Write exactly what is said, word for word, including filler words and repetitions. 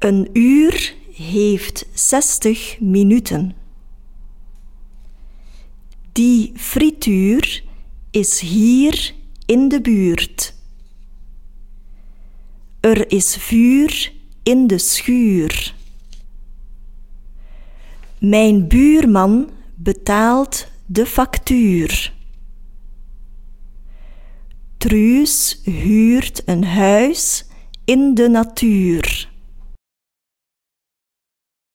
Een uur heeft zestig minuten. Die frituur is hier in de buurt. Er is vuur in de schuur. Mijn buurman betaalt de factuur. Truus huurt een huis in de natuur.